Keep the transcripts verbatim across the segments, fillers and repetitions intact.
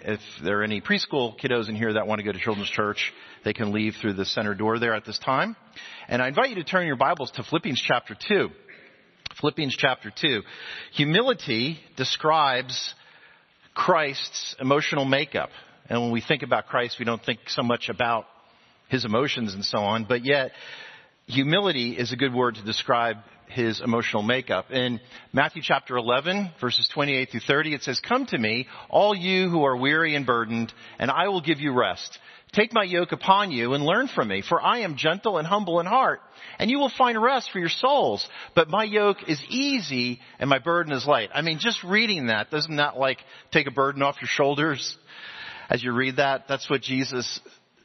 if there are any preschool kiddos in here that want to go to children's church, they can leave through the center door there at this time. And I invite you to turn your Bibles to Philippians chapter two. Philippians chapter two. Humility describes Christ's emotional makeup. And when we think about Christ, we don't think so much about his emotions and so on, but yet humility is a good word to describe his emotional makeup. In Matthew chapter eleven, verses twenty-eight through thirty, it says, "Come to me, all you who are weary and burdened, and I will give you rest. Take my yoke upon you and learn from me, for I am gentle and humble in heart, and you will find rest for your souls. But my yoke is easy and my burden is light." I mean, just reading that, doesn't that like take a burden off your shoulders as you read that? That's what Jesus,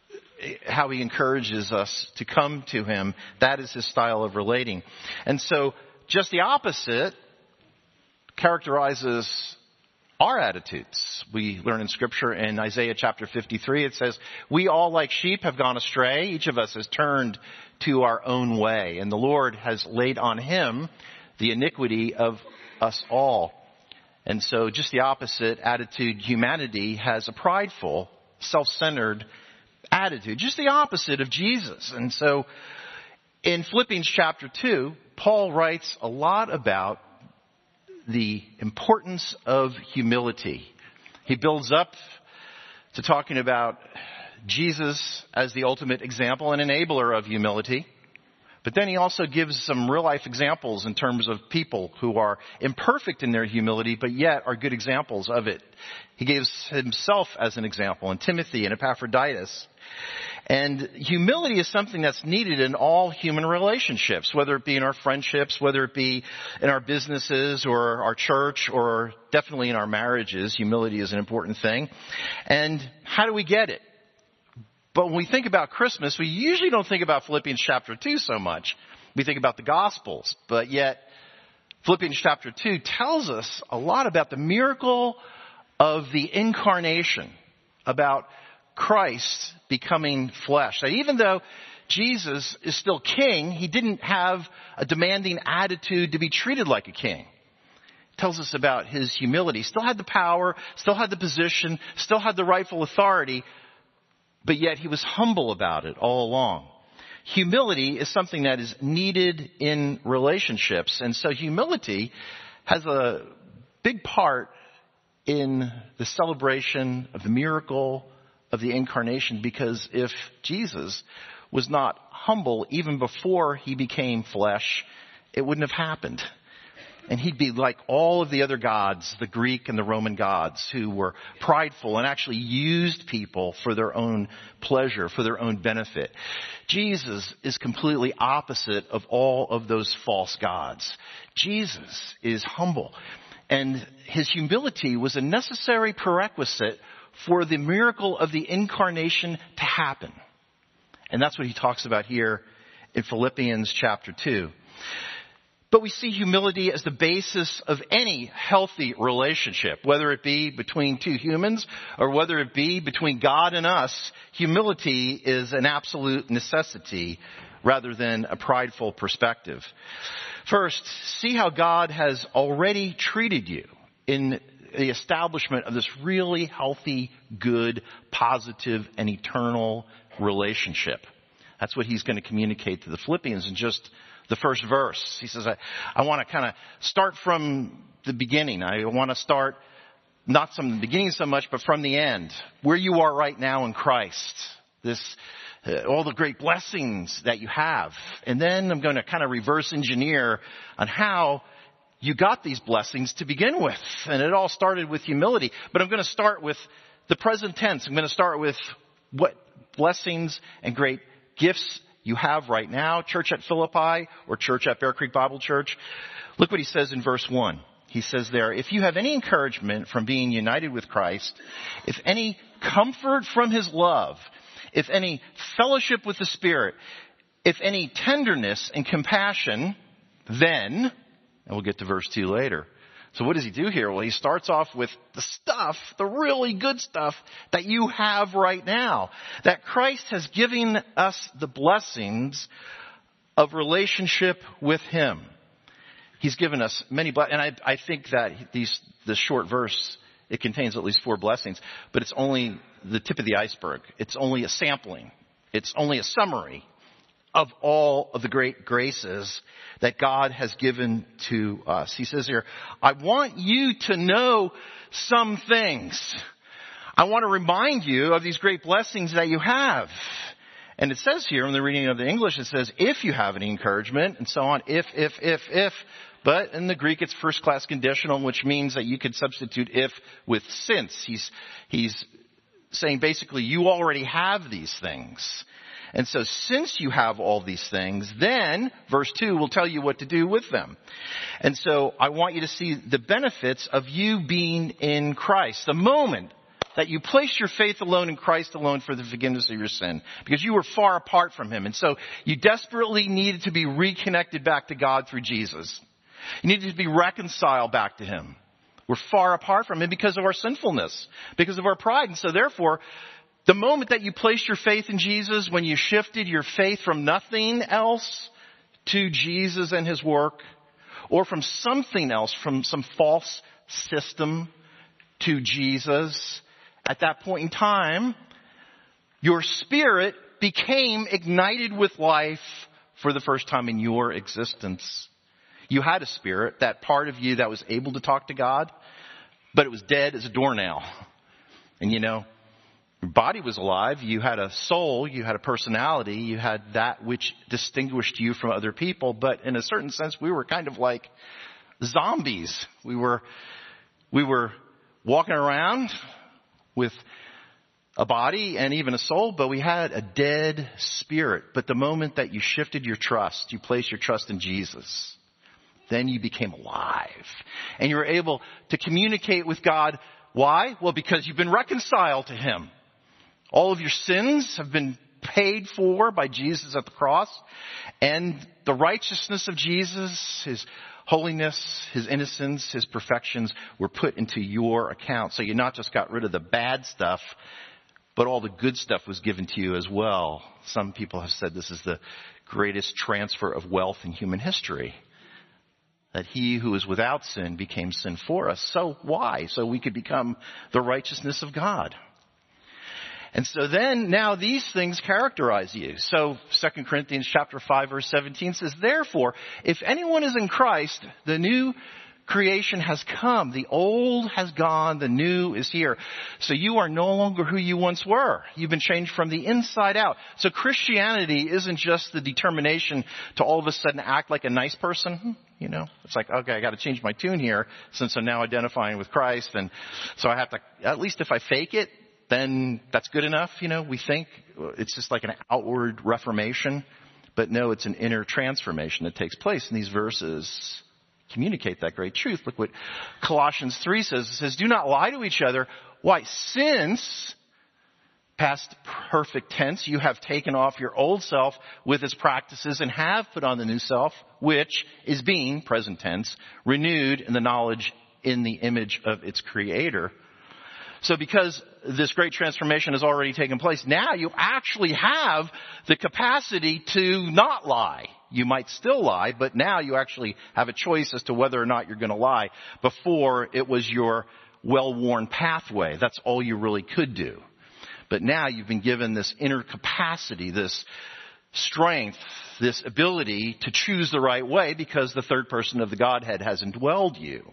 how he encourages us to come to him. That is his style of relating. And so just the opposite characterizes our attitudes. We learn in Scripture in Isaiah chapter fifty-three, it says, "We all like sheep have gone astray. Each of us has turned to our own way, and the Lord has laid on him the iniquity of us all." And so just the opposite attitude, humanity has a prideful, self-centered attitude, just the opposite of Jesus. And so in Philippians chapter two, Paul writes a lot about the importance of humility. He builds up to talking about Jesus as the ultimate example and enabler of humility. But then he also gives some real life examples in terms of people who are imperfect in their humility, but yet are good examples of it. He gives himself as an example, and Timothy and Epaphroditus. And humility is something that's needed in all human relationships, whether it be in our friendships, whether it be in our businesses or our church, or definitely in our marriages. Humility is an important thing. And how do we get it? But when we think about Christmas, we usually don't think about Philippians chapter two so much. We think about the Gospels. But yet, Philippians chapter two tells us a lot about the miracle of the incarnation, about Christ becoming flesh. That even though Jesus is still king, he didn't have a demanding attitude to be treated like a king. It tells us about his humility. Still had the power, still had the position, still had the rightful authority, but yet he was humble about it all along. Humility is something that is needed in relationships. And so humility has a big part in the celebration of the miracle of the incarnation, because if Jesus was not humble even before he became flesh, it wouldn't have happened. And he'd be like all of the other gods, the Greek and the Roman gods, who were prideful and actually used people for their own pleasure, for their own benefit. Jesus is completely opposite of all of those false gods. Jesus is humble. And his humility was a necessary prerequisite for the miracle of the incarnation to happen. And that's what he talks about here in Philippians chapter two. But we see humility as the basis of any healthy relationship, whether it be between two humans or whether it be between God and us. Humility is an absolute necessity rather than a prideful perspective. First, see how God has already treated you in the establishment of this really healthy, good, positive, and eternal relationship. That's what he's going to communicate to the Philippians in just the first verse. He says, I, I want to kind of start from the beginning. I want to start not from the beginning so much, but from the end, where you are right now in Christ. This, uh, all the great blessings that you have. And then I'm going to kind of reverse engineer on how you got these blessings to begin with. And it all started with humility. But I'm going to start with the present tense. I'm going to start with what blessings and great gifts you have right now, church at Philippi or church at Bear Creek Bible Church. Look what he says in verse one. He says there, if you have any encouragement from being united with Christ, if any comfort from his love, if any fellowship with the Spirit, if any tenderness and compassion, then... and we'll get to verse two later. So what does he do here? Well, he starts off with the stuff, the really good stuff that you have right now. That Christ has given us the blessings of relationship with him. He's given us many blessings. And I, I think that these, this short verse It contains at least four blessings, but it's only the tip of the iceberg. It's only a sampling. It's only a summary of all of the great graces that God has given to us. He says here, I want you to know some things. I want to remind you of these great blessings that you have. And it says here in the reading of the English, it says, if you have any encouragement, and so on. If, if, if, if. But in the Greek, it's first-class conditional, which means that you could substitute if with since. He's, he's saying basically you already have these things. And so since you have all these things, then verse two will tell you what to do with them. And so I want you to see the benefits of you being in Christ. The moment that you place your faith alone in Christ alone for the forgiveness of your sin, because you were far apart from Him. And so you desperately needed to be reconnected back to God through Jesus. You needed to be reconciled back to Him. We're far apart from Him because of our sinfulness, because of our pride. And so therefore, the moment that you placed your faith in Jesus, when you shifted your faith from nothing else to Jesus and His work, or from something else, from some false system to Jesus, at that point in time, your spirit became ignited with life for the first time in your existence. You had a spirit, that part of you that was able to talk to God, but it was dead as a doornail. And you know, your body was alive. You had a soul. You had a personality. You had that which distinguished you from other people. But in a certain sense, we were kind of like zombies. We were, we were walking around with a body and even a soul, but we had a dead spirit. But the moment that you shifted your trust, you placed your trust in Jesus, then you became alive. And you were able to communicate with God. Why? Well, because you've been reconciled to Him. All of your sins have been paid for by Jesus at the cross. And the righteousness of Jesus, His holiness, His innocence, His perfections were put into your account. So you not just got rid of the bad stuff, but all the good stuff was given to you as well. Some people have said this is the greatest transfer of wealth in human history. That He who is without sin became sin for us. So why? So we could become the righteousness of God. And so then now these things characterize you. So Second Corinthians chapter five verse seventeen says, therefore, if anyone is in Christ, the new creation has come. The old has gone. The new is here. So you are no longer who you once were. You've been changed from the inside out. So Christianity isn't just the determination to all of a sudden act like a nice person. You know, it's like, okay, I got to change my tune here since I'm now identifying with Christ. And so I have to, at least if I fake it, then that's good enough. You know, we think it's just like an outward reformation, but no, it's an inner transformation that takes place. And these verses communicate that great truth. Look what Colossians three says. It says, do not lie to each other. Why? Since, past perfect tense, you have taken off your old self with its practices and have put on the new self, which is being, present tense, renewed in the knowledge in the image of its creator. So because this great transformation has already taken place, now you actually have the capacity to not lie. You might still lie, but now you actually have a choice as to whether or not you're going to lie. Before, it was your well-worn pathway. That's all you really could do. But now you've been given this inner capacity, this strength, this ability to choose the right way because the third person of the Godhead has indwelled you.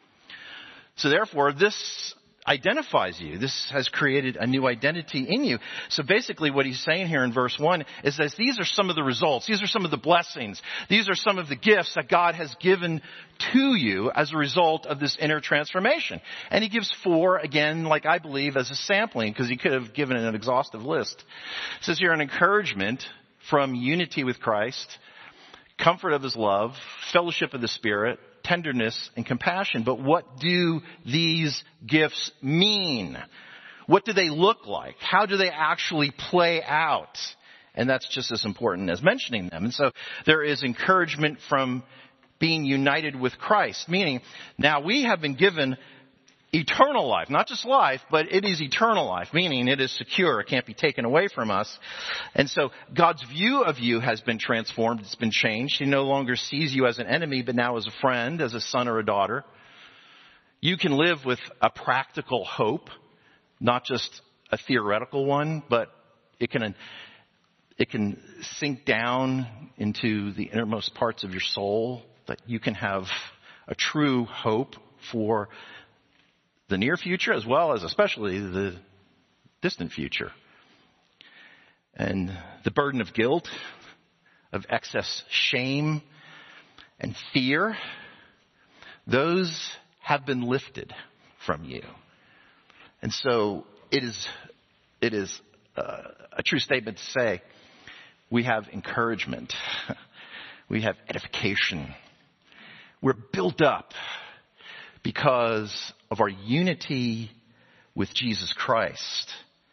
So therefore, this identifies you. This has created a new identity in you. So basically what he's saying here in verse one is that these are some of the results. These are some of the blessings. These are some of the gifts that God has given to you as a result of this inner transformation. And he gives four, again, like I believe, as a sampling, because he could have given an exhaustive list. It says here an encouragement from unity with Christ, comfort of His love, fellowship of the Spirit, tenderness and compassion. But what do these gifts mean? What do they look like? How do they actually play out? And that's just as important as mentioning them. And so there is encouragement from being united with Christ, meaning now we have been given eternal life, not just life, but it is eternal life, meaning it is secure. It can't be taken away from us. And so God's view of you has been transformed. It's been changed. He no longer sees you as an enemy, but now as a friend, as a son or a daughter. You can live with a practical hope, not just a theoretical one, but it can, it can sink down into the innermost parts of your soul, that you can have a true hope for the near future as well as especially the distant future. And the burden of guilt, of excess shame and fear, those have been lifted from you. And so it is, it is uh, a true statement to say we have encouragement. We have edification. We're built up because of our unity with Jesus Christ.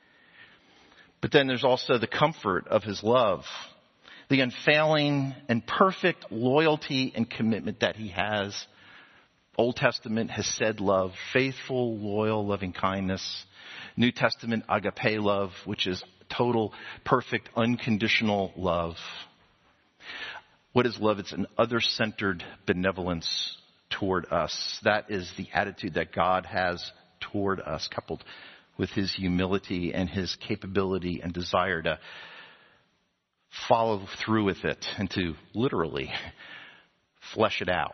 But then there's also the comfort of his love, the unfailing and perfect loyalty and commitment that he has. Old Testament has said love, faithful, loyal, loving kindness. New Testament, agape love, which is total, perfect, unconditional love. What is love? It's an other-centered benevolence toward us. That is the attitude that God has toward us, coupled with his humility and his capability and desire to follow through with it and to literally flesh it out.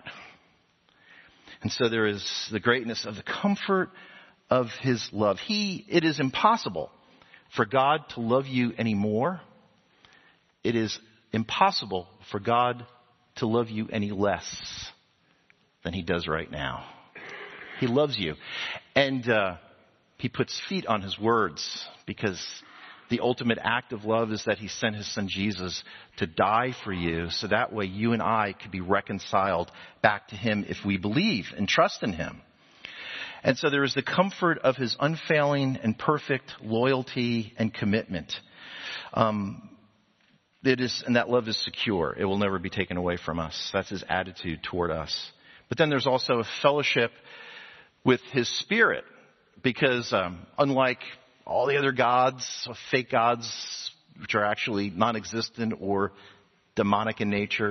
And so there is the greatness of the comfort of his love. He, it is impossible for God to love you anymore. It is impossible for God to love you any less than he does right now. He loves you. And uh, he puts feet on his words, because the ultimate act of love is that he sent his son Jesus to die for you, so that way you and I could be reconciled back to him if we believe and trust in him. And so there is the comfort of his unfailing and perfect loyalty and commitment. Um, it is, and that love is secure. It will never be taken away from us. That's his attitude toward us. But then there's also a fellowship with his Spirit, because um, unlike all the other gods, fake gods, which are actually non-existent or demonic in nature,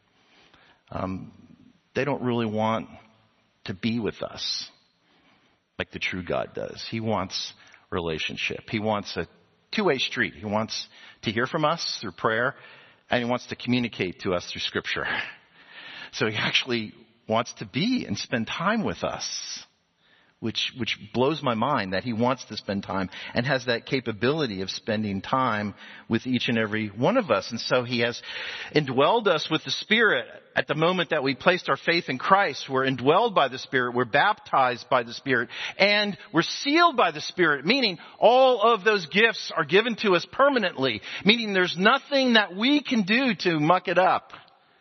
um, they don't really want to be with us like the true God does. He wants relationship. He wants a two-way street. He wants to hear from us through prayer, and he wants to communicate to us through Scripture. So he actually wants to be and spend time with us, which which blows my mind that he wants to spend time and has that capability of spending time with each and every one of us. And so he has indwelled us with the Spirit at the moment that we placed our faith in Christ. We're indwelled by the Spirit. We're baptized by the Spirit. And we're sealed by the Spirit, meaning all of those gifts are given to us permanently, meaning there's nothing that we can do to muck it up.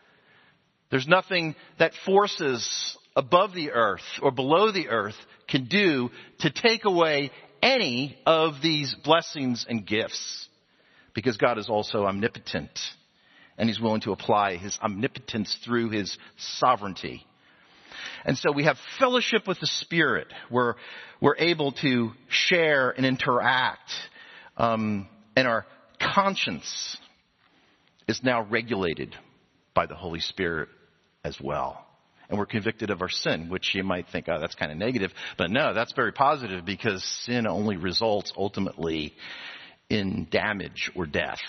There's nothing that forces above the earth or below the earth can do to take away any of these blessings and gifts, because God is also omnipotent, and he's willing to apply his omnipotence through his sovereignty. And so we have fellowship with the Spirit. We're, we're able to share and interact, um, and our conscience is now regulated by the Holy Spirit as well. And we're convicted of our sin, which you might think, oh, that's kind of negative. But no, that's very positive, because sin only results ultimately in damage or death.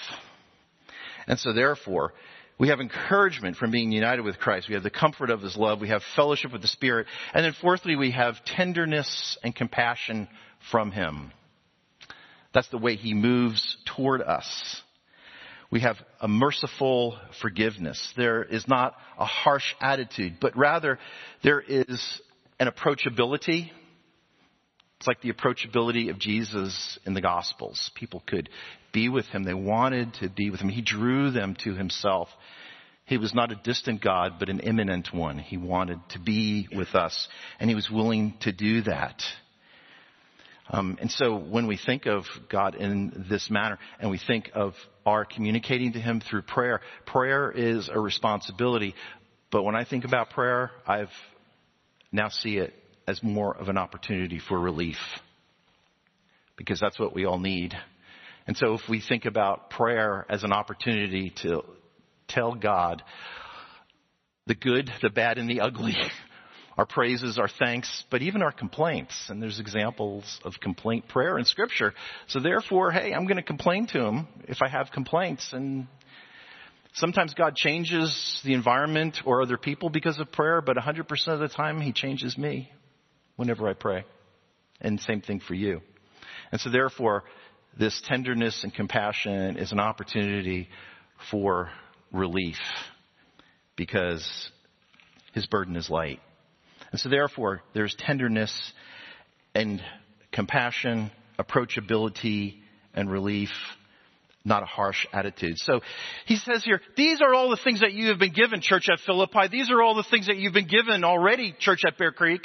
And so therefore, we have encouragement from being united with Christ. We have the comfort of his love. We have fellowship with the Spirit. And then fourthly, we have tenderness and compassion from him. That's the way he moves toward us. We have a merciful forgiveness. There is not a harsh attitude, but rather there is an approachability. It's like the approachability of Jesus in the Gospels. People could be with him. They wanted to be with him. He drew them to himself. He was not a distant God, but an immanent one. He wanted to be with us, and he was willing to do that. Um, and so when we think of God in this manner, and we think of our communicating to him through prayer, prayer is a responsibility. But when I think about prayer, I've now see it as more of an opportunity for relief, because that's what we all need. And so if we think about prayer as an opportunity to tell God the good, the bad, and the ugly our praises, our thanks, but even our complaints. And there's examples of complaint prayer in Scripture. So therefore, hey, I'm going to complain to him if I have complaints. And sometimes God changes the environment or other people because of prayer, but one hundred percent of the time he changes me whenever I pray. And same thing for you. And so therefore, this tenderness and compassion is an opportunity for relief because his burden is light. And so therefore, there's tenderness and compassion, approachability and relief, not a harsh attitude. So he says here, these are all the things that you have been given, church at Philippi. These are all the things that you've been given already, church at Bear Creek.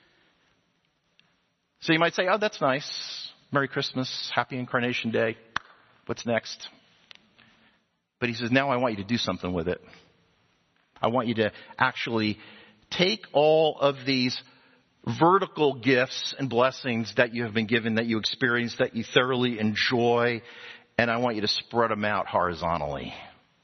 So you might say, oh, that's nice. Merry Christmas. Happy Incarnation Day. What's next? But he says, now I want you to do something with it. I want you to actually take all of these vertical gifts and blessings that you have been given, that you experience, that you thoroughly enjoy, and I want you to spread them out horizontally.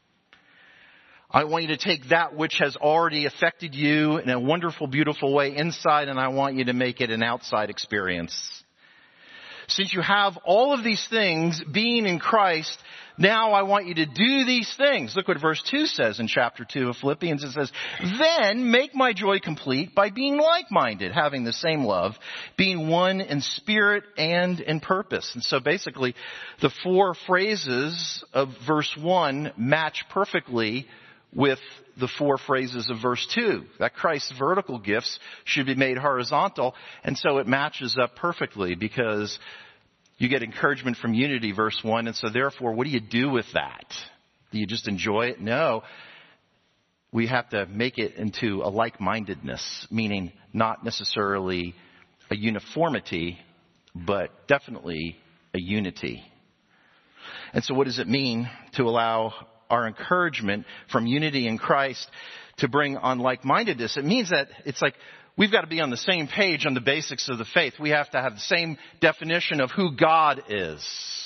I want you to take that which has already affected you in a wonderful, beautiful way inside, and I want you to make it an outside experience. Since you have all of these things being in Christ, now I want you to do these things. Look what verse two says in chapter two of Philippians. It says, then make my joy complete by being like-minded, having the same love, being one in spirit and in purpose. And so basically, the four phrases of verse one match perfectly with the four phrases of verse two, that Christ's vertical gifts should be made horizontal. And so it matches up perfectly because you get encouragement from unity, verse one. And so therefore, what do you do with that? Do you just enjoy it? No. We have to make it into a like-mindedness, meaning not necessarily a uniformity, but definitely a unity. And so what does it mean to allow our encouragement from unity in Christ to bring on like-mindedness? It means that it's like we've got to be on the same page on the basics of the faith. We have to have the same definition of who God is.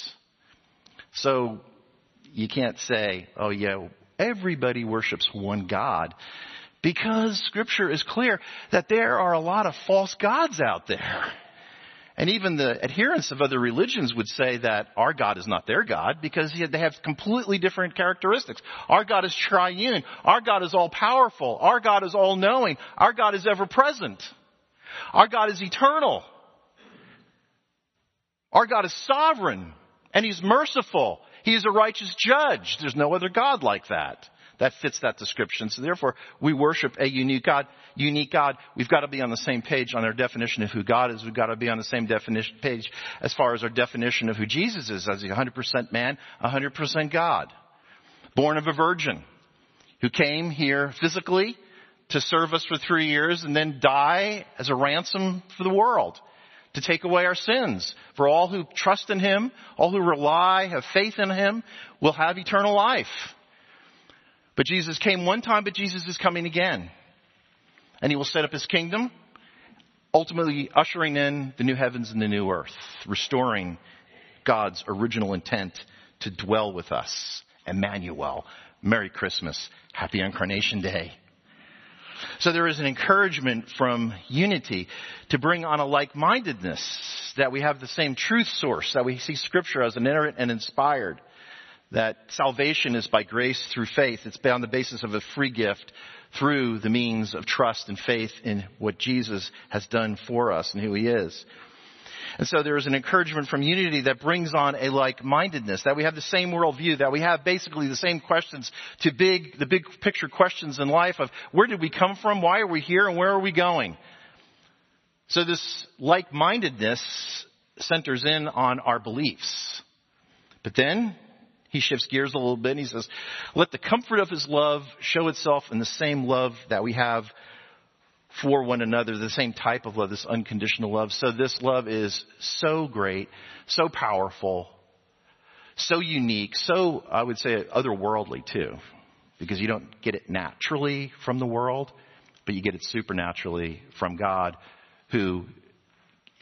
So you can't say, oh yeah, everybody worships one God, because Scripture is clear that there are a lot of false gods out there. And even the adherents of other religions would say that our God is not their God because they have completely different characteristics. Our God is triune. Our God is all powerful. Our God is all knowing. Our God is ever present. Our God is eternal. Our God is sovereign and he's merciful. He is a righteous judge. There's no other God like that. That fits that description. So therefore, we worship a unique God. Unique God. We've got to be on the same page on our definition of who God is. We've got to be on the same definition page as far as our definition of who Jesus is, as a one hundred percent man, one hundred percent God. Born of a virgin, who came here physically to serve us for three years and then die as a ransom for the world, to take away our sins. For all who trust in him, all who rely, have faith in him, will have eternal life. But Jesus came one time, but Jesus is coming again. And he will set up his kingdom, ultimately ushering in the new heavens and the new earth, restoring God's original intent to dwell with us. Emmanuel. Merry Christmas. Happy Incarnation Day. So there is an encouragement from unity to bring on a like-mindedness, that we have the same truth source, that we see Scripture as inerrant and inspired, that salvation is by grace through faith. It's on the basis of a free gift through the means of trust and faith in what Jesus has done for us and who he is. And so there is an encouragement from unity that brings on a like-mindedness, that we have the same worldview, that we have basically the same questions to big, the big picture questions in life of where did we come from, why are we here, and where are we going? So this like-mindedness centers in on our beliefs. But then he shifts gears a little bit and he says, let the comfort of his love show itself in the same love that we have for one another, the same type of love, this unconditional love. So this love is so great, so powerful, so unique, so, I would say, otherworldly too, because you don't get it naturally from the world, but you get it supernaturally from God, who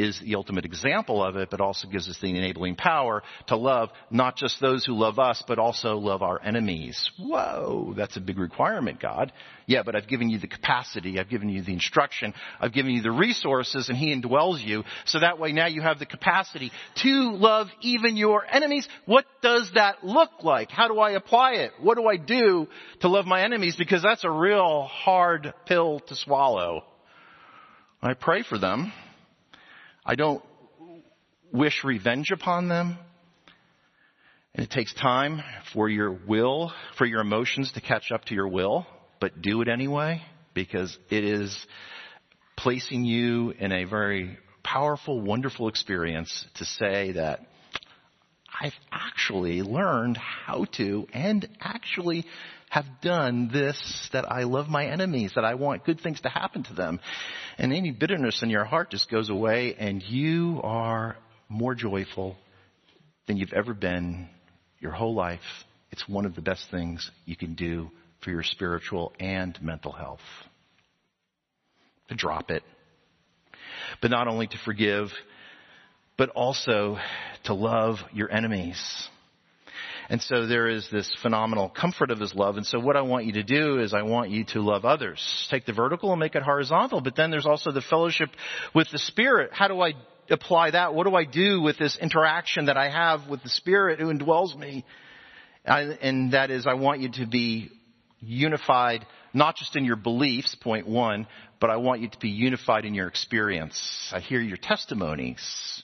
is the ultimate example of it, but also gives us the enabling power to love not just those who love us, but also love our enemies. Whoa, that's a big requirement, God. Yeah, but I've given you the capacity. I've given you the instruction. I've given you the resources, and he indwells you. So that way now you have the capacity to love even your enemies. What does that look like? How do I apply it? What do I do to love my enemies? Because that's a real hard pill to swallow. I pray for them. I don't wish revenge upon them. And it takes time for your will, for your emotions to catch up to your will, but do it anyway, because it is placing you in a very powerful, wonderful experience to say that I've actually learned how to and actually have done this, that I love my enemies, that I want good things to happen to them. And any bitterness in your heart just goes away, and you are more joyful than you've ever been your whole life. It's one of the best things you can do for your spiritual and mental health. To drop it. But not only to forgive, but also to love your enemies. And so there is this phenomenal comfort of his love. And so what I want you to do is I want you to love others. Take the vertical and make it horizontal. But then there's also the fellowship with the Spirit. How do I apply that? What do I do with this interaction that I have with the Spirit who indwells me? I, and that is, I want you to be unified, not just in your beliefs, point one, but I want you to be unified in your experience. I hear your testimonies.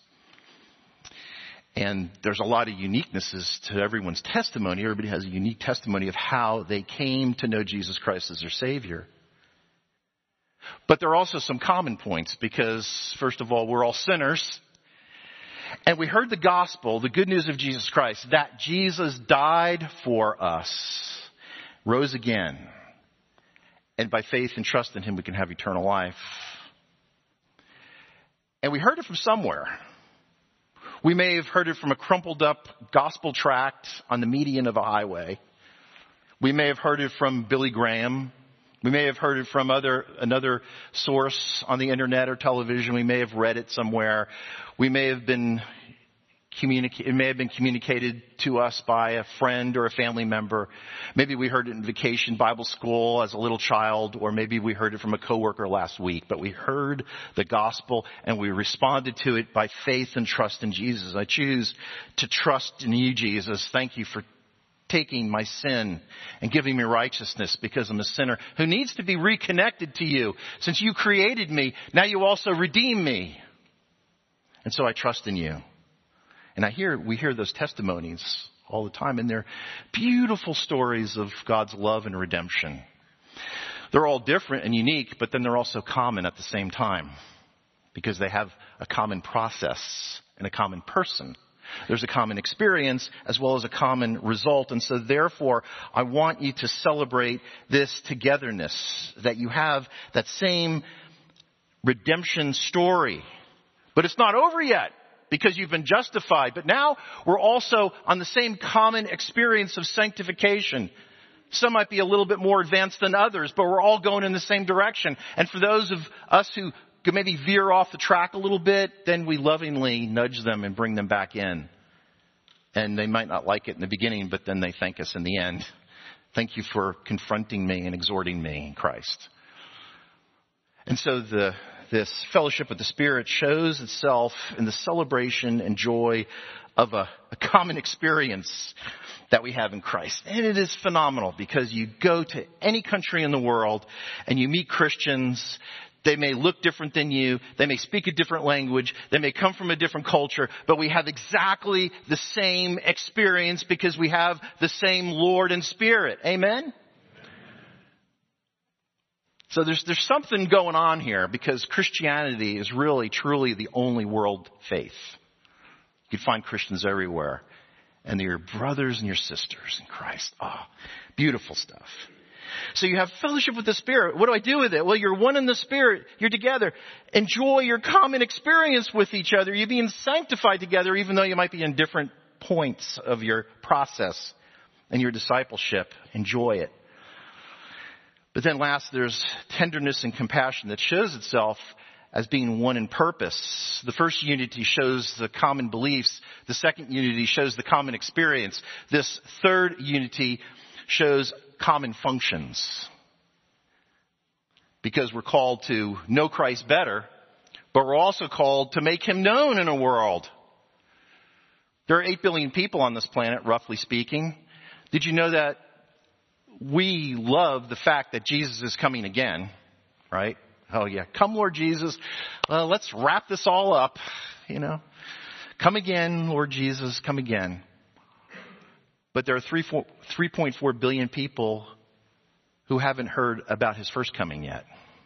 And there's a lot of uniquenesses to everyone's testimony. Everybody has a unique testimony of how they came to know Jesus Christ as their Savior. But there are also some common points because, first of all, we're all sinners. And we heard the gospel, the good news of Jesus Christ, that Jesus died for us, rose again. And by faith and trust in him, we can have eternal life. And we heard it from somewhere. We may have heard it from a crumpled up gospel tract on the median of a highway. We may have heard it from Billy Graham. We may have heard it from other another source on the internet or television. We may have read it somewhere. We may have been communica- it may have been communicated to us by a friend or a family member. Maybe we heard it in vacation Bible school as a little child, or maybe we heard it from a coworker last week. But we heard the gospel and we responded to it by faith and trust in Jesus. I choose to trust in you, Jesus. Thank you for taking my sin and giving me righteousness because I'm a sinner who needs to be reconnected to you. Since you created me, now you also redeem me. And so I trust in you. And I hear, we hear those testimonies all the time, and they're beautiful stories of God's love and redemption. They're all different and unique, but then they're also common at the same time because they have a common process and a common person. There's a common experience as well as a common result. And so therefore, I want you to celebrate this togetherness, that you have that same redemption story. But it's not over yet because you've been justified. But now we're also on the same common experience of sanctification. Some might be a little bit more advanced than others, but we're all going in the same direction. And for those of us who could maybe veer off the track a little bit, then we lovingly nudge them and bring them back in. And they might not like it in the beginning, but then they thank us in the end. Thank you for confronting me and exhorting me in Christ. And so the this fellowship with the Spirit shows itself in the celebration and joy of a, a common experience that we have in Christ. And it is phenomenal because you go to any country in the world and you meet Christians. They may look different than you. They may speak a different language. They may come from a different culture. But we have exactly the same experience because we have the same Lord and Spirit. Amen? So there's there's something going on here because Christianity is really, truly the only world faith. You can find Christians everywhere. And they're your brothers and your sisters in Christ. Ah, oh, beautiful stuff. So you have fellowship with the Spirit. What do I do with it? Well, you're one in the Spirit. You're together. Enjoy your common experience with each other. You're being sanctified together, even though you might be in different points of your process and your discipleship. Enjoy it. But then last, there's tenderness and compassion that shows itself as being one in purpose. The first unity shows the common beliefs. The second unity shows the common experience. This third unity shows common functions. Because we're called to know Christ better, but we're also called to make him known in a world. There are eight billion people on this planet, roughly speaking. Did you know that we love the fact that Jesus is coming again, right? Oh yeah, come Lord Jesus. Well, let's wrap this all up, you know. Come again, Lord Jesus, come again. But there are three point four billion people who haven't heard about his first coming yet.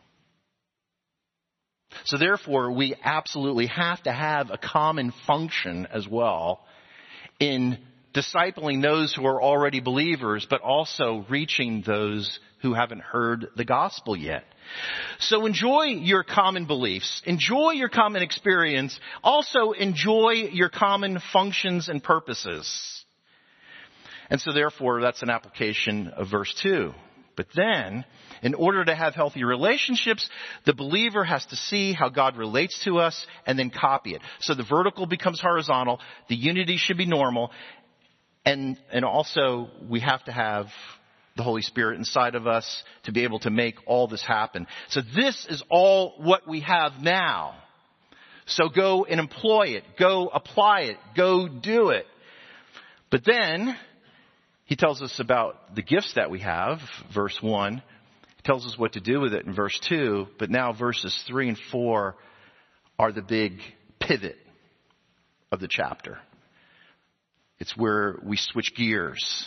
So therefore, we absolutely have to have a common function as well in discipling those who are already believers, but also reaching those who haven't heard the gospel yet. So enjoy your common beliefs. Enjoy your common experience. Also enjoy your common functions and purposes. And so therefore, that's an application of verse two. But then, in order to have healthy relationships, the believer has to see how God relates to us and then copy it. So the vertical becomes horizontal. The unity should be normal. And, and also, we have to have the Holy Spirit inside of us to be able to make all this happen. So this is all what we have now. So go and employ it. Go apply it. Go do it. But then, he tells us about the gifts that we have, verse one. He tells us what to do with it in verse two. But now verses three and four are the big pivot of the chapter. It's where we switch gears.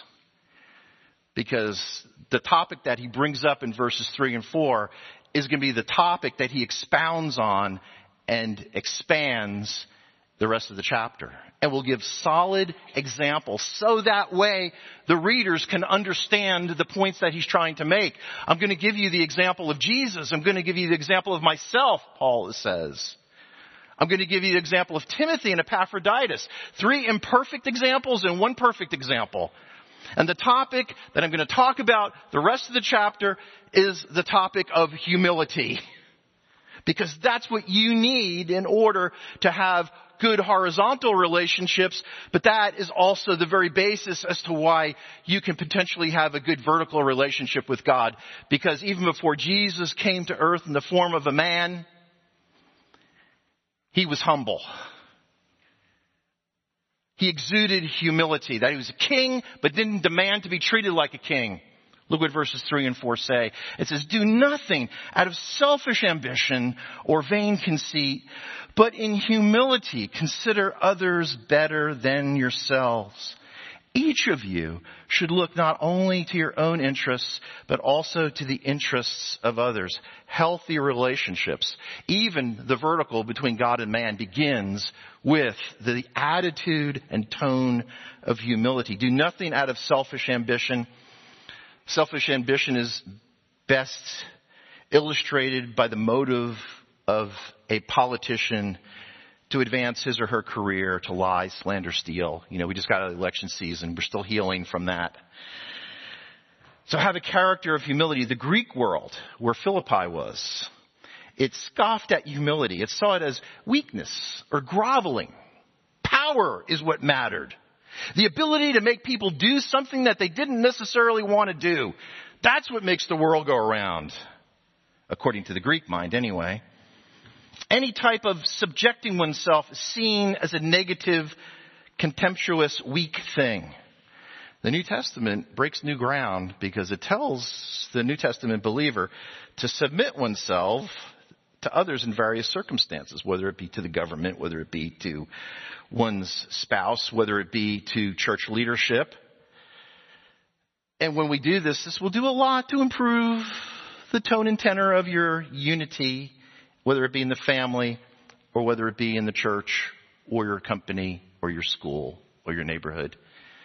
Because the topic that he brings up in verses three and four is going to be the topic that he expounds on and expands the rest of the chapter. And we'll give solid examples so that way the readers can understand the points that he's trying to make. I'm going to give you the example of Jesus. I'm going to give you the example of myself, Paul says. I'm going to give you the example of Timothy and Epaphroditus. Three imperfect examples and one perfect example. And the topic that I'm going to talk about the rest of the chapter is the topic of humility. Because that's what you need in order to have good horizontal relationships, but that is also the very basis as to why you can potentially have a good vertical relationship with God. Because even before Jesus came to earth in the form of a man, he was humble. He exuded humility, that he was a king, but didn't demand to be treated like a king. Look what verses three and four say. It says, do nothing out of selfish ambition or vain conceit, but in humility consider others better than yourselves. Each of you should look not only to your own interests, but also to the interests of others. Healthy relationships, even the vertical between God and man, begins with the attitude and tone of humility. Do nothing out of selfish ambition. Selfish ambition is best illustrated by the motive of a politician to advance his or her career, to lie, slander, steal. You know, we just got out of election season. We're still healing from that. So have a character of humility. The Greek world, where Philippi was, it scoffed at humility. It saw it as weakness or groveling. Power is what mattered. The ability to make people do something that they didn't necessarily want to do. That's what makes the world go around. According to the Greek mind, anyway. Any type of subjecting oneself is seen as a negative, contemptuous, weak thing. The New Testament breaks new ground because it tells the New Testament believer to submit oneself to others in various circumstances, whether it be to the government, whether it be to one's spouse, whether it be to church leadership. And when we do this, this will do a lot to improve the tone and tenor of your unity, whether it be in the family or whether it be in the church or your company or your school or your neighborhood.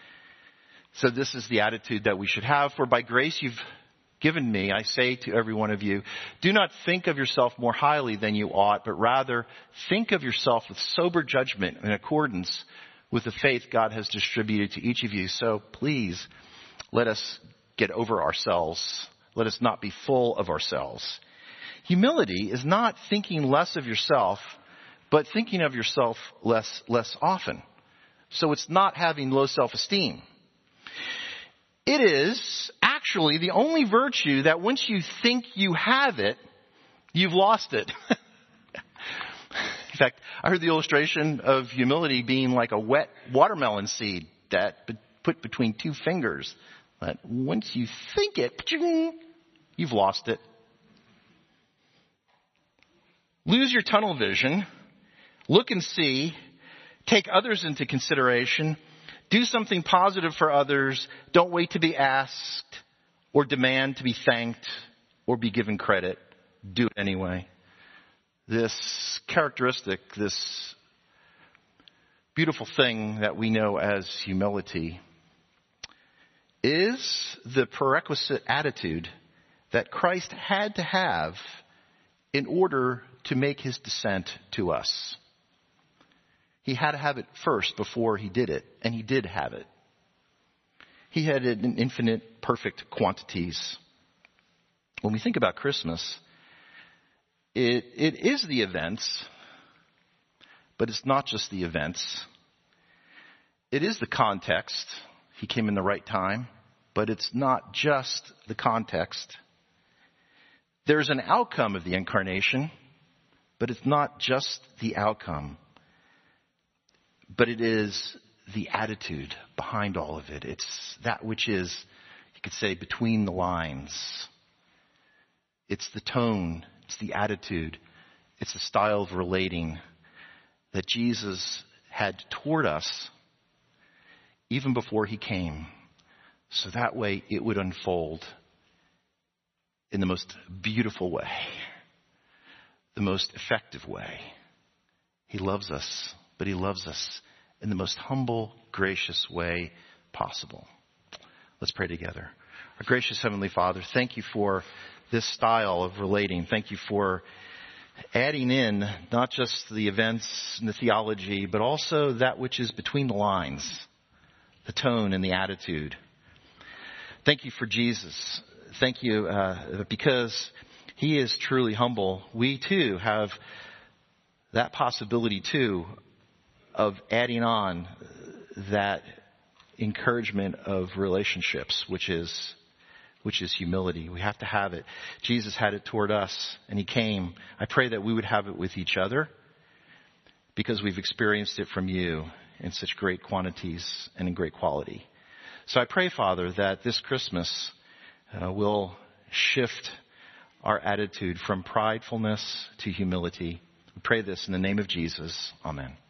So this is the attitude that we should have. For by grace you've given me, I say to every one of you, do not think of yourself more highly than you ought, but rather think of yourself with sober judgment in accordance with the faith God has distributed to each of you. So please, let us get over ourselves. Let us not be full of ourselves. Humility is not thinking less of yourself, but thinking of yourself less, less often. So it's not having low self-esteem. It is actually the only virtue that once you think you have it, you've lost it. In fact, I heard the illustration of humility being like a wet watermelon seed that put between two fingers. That once you think it, you've lost it. Lose your tunnel vision. Look and see. Take others into consideration. Do something positive for others. Don't wait to be asked or demand to be thanked or be given credit. Do it anyway. This characteristic, this beautiful thing that we know as humility, is the prerequisite attitude that Christ had to have in order to make his descent to us. He had to have it first before he did it, and he did have it. He had it in infinite, perfect quantities. When we think about Christmas, it, it is the events, but it's not just the events. It is the context. He came in the right time, but it's not just the context. There's an outcome of the incarnation, but it's not just the outcome. But it is the attitude behind all of it. It's that which is, you could say, between the lines. It's the tone. It's the attitude. It's the style of relating that Jesus had toward us even before he came. So that way it would unfold in the most beautiful way, the most effective way. He loves us. But he loves us in the most humble, gracious way possible. Let's pray together. Our gracious Heavenly Father, thank you for this style of relating. Thank you for adding in not just the events and the theology, but also that which is between the lines, the tone and the attitude. Thank you for Jesus. Thank you uh, because he is truly humble. We too have that possibility too of adding on that encouragement of relationships, which is which is humility. We have to have it. Jesus had it toward us, and he came. I pray that we would have it with each other because we've experienced it from you in such great quantities and in great quality. So I pray, Father, that this Christmas uh, will shift our attitude from pridefulness to humility. We pray this in the name of Jesus. Amen.